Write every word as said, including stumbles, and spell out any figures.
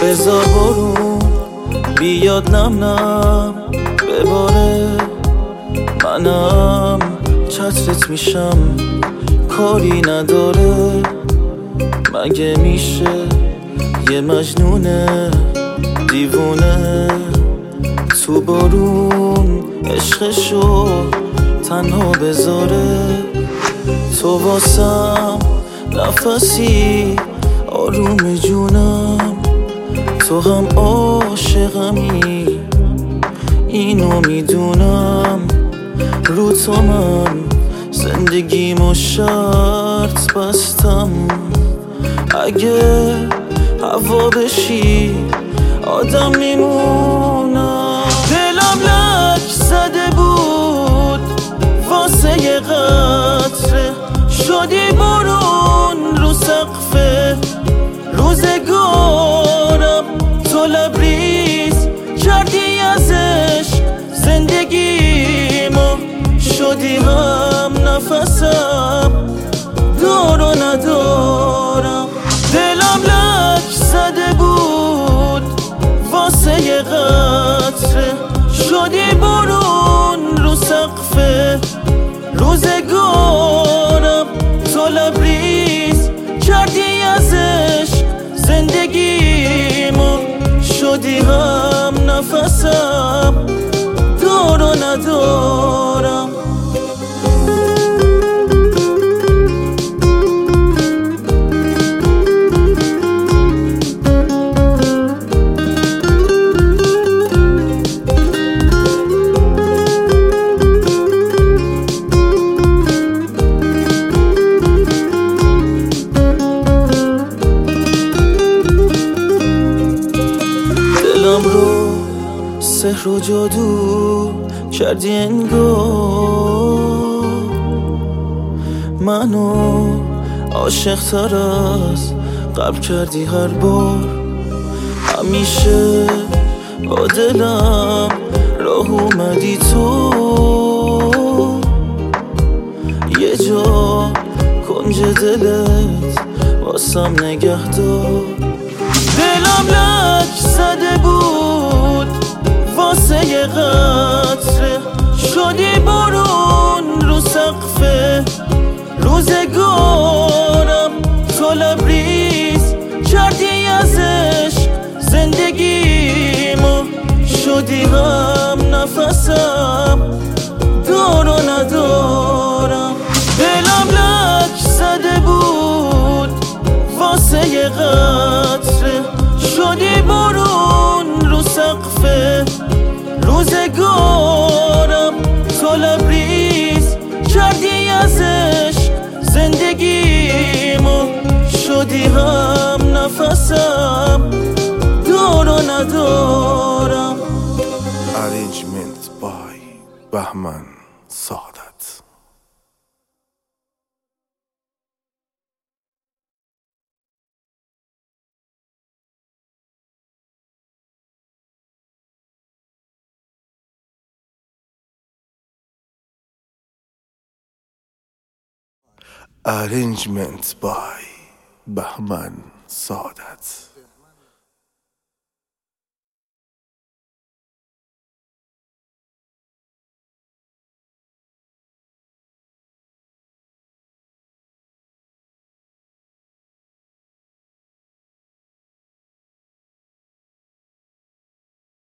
بذار برون بیاد نم نم بباره، منم چترت میشم کاری نداره. مگه میشه یه مجنونه دیوونه تو بارون عشقشو تنها بذاره؟ تو واسم نفسی آروم جونم، تو هم عاشقمی اینو میدونم. رو تو من زندگیمو شرط بستم، اگه هوا بشی آدم میمونم. دلم لک زده بود واسه یه قطره، شدی برون رو سقف روزگارم. تو لبریز کردی از عشق زندگیمو، شدی هم نفسم دار و ندارم. دلم لک زده بود واسه یه قطره، شدی برون رو سقف روزگارم. تو لبریز کردی از عشق زندگیمو، شدی هم نفسم دار و ندارم. دلم رو سحر و جادو کردی انگار، منو عاشق تر از قبل کردی هر بار. همیشه با دلم راه اومدی تو، یه جا کنج دلت واسم نگه دار. دلم لک زده بود واسه یه قطره، شدی برون رو سقف روزگارم. تو لبریز کردی از عشق زندگیمو، شدی هم نفسم دار و ندارم. دلم لک زده بود واسه یه قطره، شدی برون رو سقف روزگارم. تو لبریز کردی از عشق زندگیمو، شدی هم نفسم دار و ندارم. Arrangement by Bahman Saadat. Arrangement by Bahman Saadat.